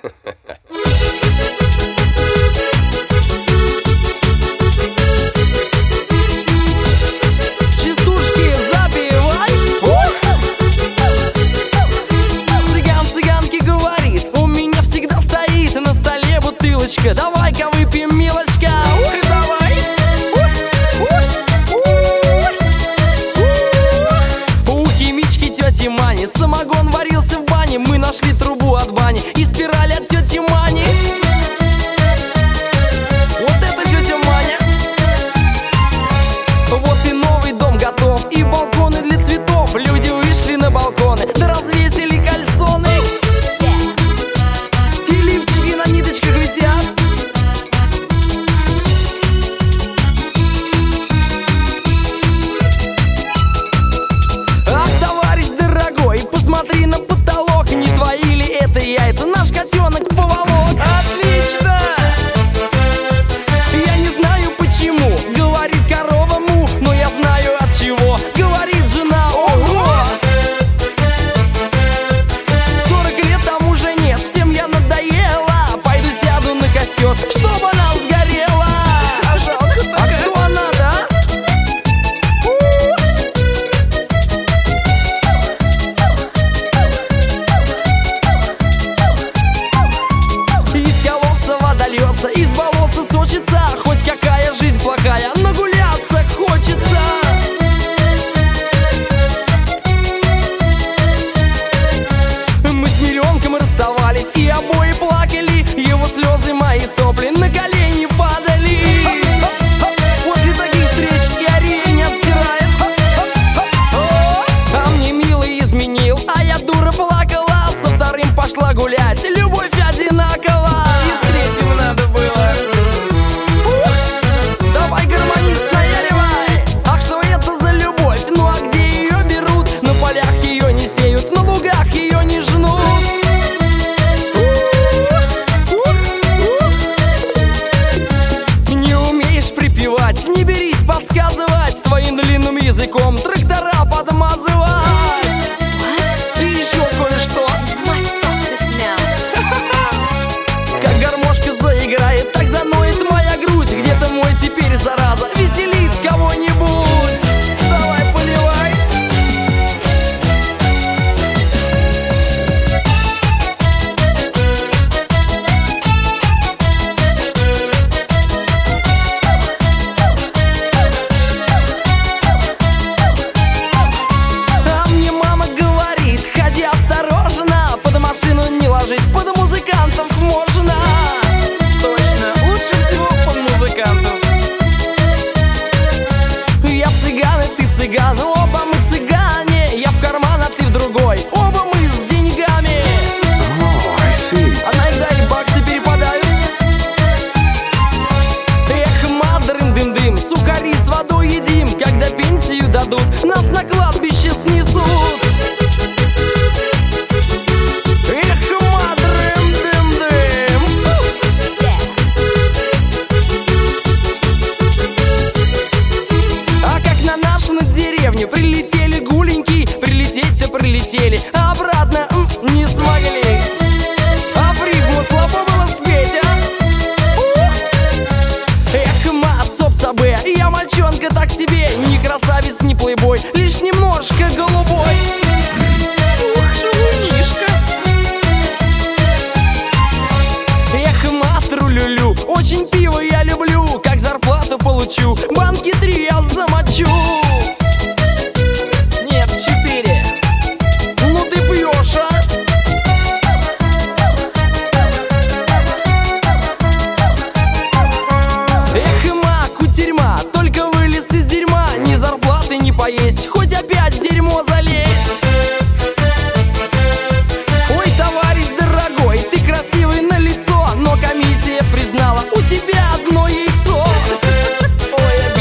Частушки запивай. Цыган цыганке говорит: у меня всегда стоит на столе бутылочка, давай-ка выпьем, милочка. Давай. У химички тети Мани самогон варился в бане. Мы нашли трубу от бани и спираль от тети Мани. Вот это тетя Маня. Вот и новый дом готов, и балконы для цветов. Люди вышли на балконы, да развесили кальсоны. И лифчики на ниточках висят. Ах, товарищ дорогой, посмотри на потолок. Не твои ли это яйца наш котенок поволок? Отлично! Я не знаю почему, говорит корова му, но я знаю от чего, говорит жена ого. 40 лет там уже нет, всем я надоела. Пойду сяду на костер, чтобы она сгорела. А кто она-то, а? Из колодца вода льется, из болотца сочится. Хоть какая жизнь плохая, нагуляться хочется. Мы с миллионком расставались, и обои плакали. Его слезы, мои сопли на колени падали. После таких встреч и Ариэль не отстирает. А мне милый изменил, а я дура плакала. Со вторым пошла гулять, любовь одинакова. И с третьим надо было. Давай, гармонист, наяривай. Ах, что это за любовь? Ну а где ее берут? На полях ее не сеют, на лугах ее не жнут. Не умеешь припевать, не берись подсказывать. Твоим длинным языком трактора подмазывать. И еще кое-что. Как гармошка заиграет, так заноет моя грудь. Где-то мой теперь, зараза, веселит кого-нибудь. Давай, поливай. А мне мама говорит: ходи осторожно, под машину не ложись, под музыкантов можно. Точно, лучше всего под музыкантов. Я цыган, и ты цыган, оба мы цыгане. Я в карман, а ты в другой, оба мы с деньгами. А иногда и баксы перепадают. Эх, мадрым дым-дым, сухари с водой едим. Когда пенсию дадут, нас на кладбище снесут. Эх, мадрым дым-дым. А как на нашу на деревню прилетели гуленьки, прилететь-то прилетели, а обратно не смогли. А в рифму слабо было спеть, а? Эх, мат, соп-сабе, я мальчонка так себе. Ни красавец, ни плейбой, лишь немножко голубой. Ух, шалунишка. Эх, мат, рулюлю, очень пиво я люблю. Как зарплату получу, банки 3 я замочу. Нет, 4. Ну ты пьешь, а? Эх, ма, кутерьма, только вылез из дерьма. Ни зарплаты не поесть, хоть опять в дерьмо залезть. Ой, товарищ дорогой, ты красивый на лицо, но комиссия признала, у тебя одно яйцо. Ой,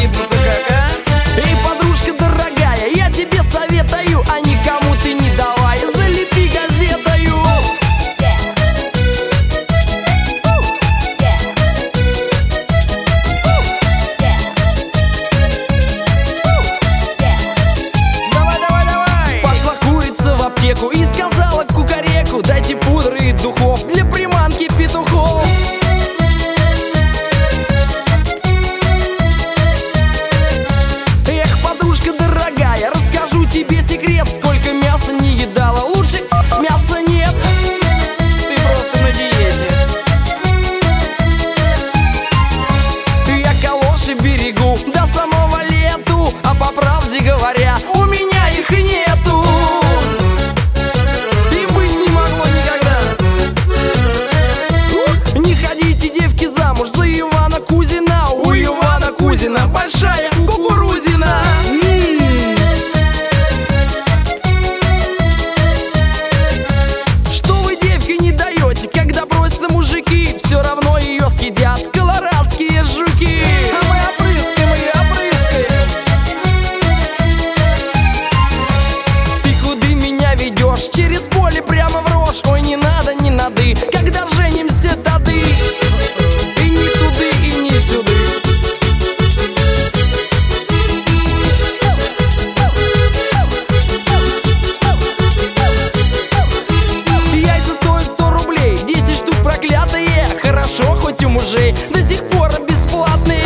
хорошо, хоть у мужей до сих пор бесплатные.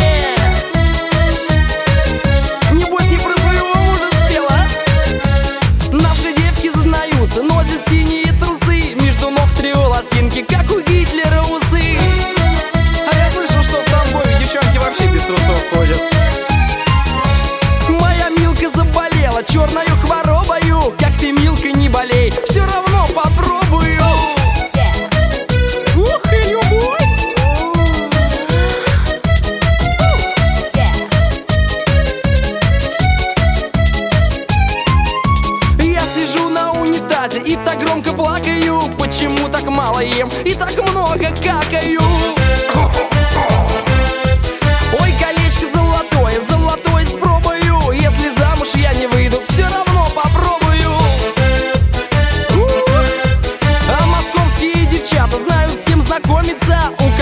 Небось не про своего мужа спела. Наши девки зазнаются, носят синие трусы, между ног 3 волосинки, как у Гитлера усы. А я слышал, что в Тамбове девчонки вообще без трусов ходят. Моя Милка заболела черною хворобою. Как ты, Милка, не болей, все равно попробую. Ух, и любовь! Я сижу на унитазе и так громко плакаю. Почему так мало ем и так много какаю? Ой, колечко золотое, золотое спробую. Если замуж я не выйду, все равно попробую. А московские девчата знают, с кем знакомиться. У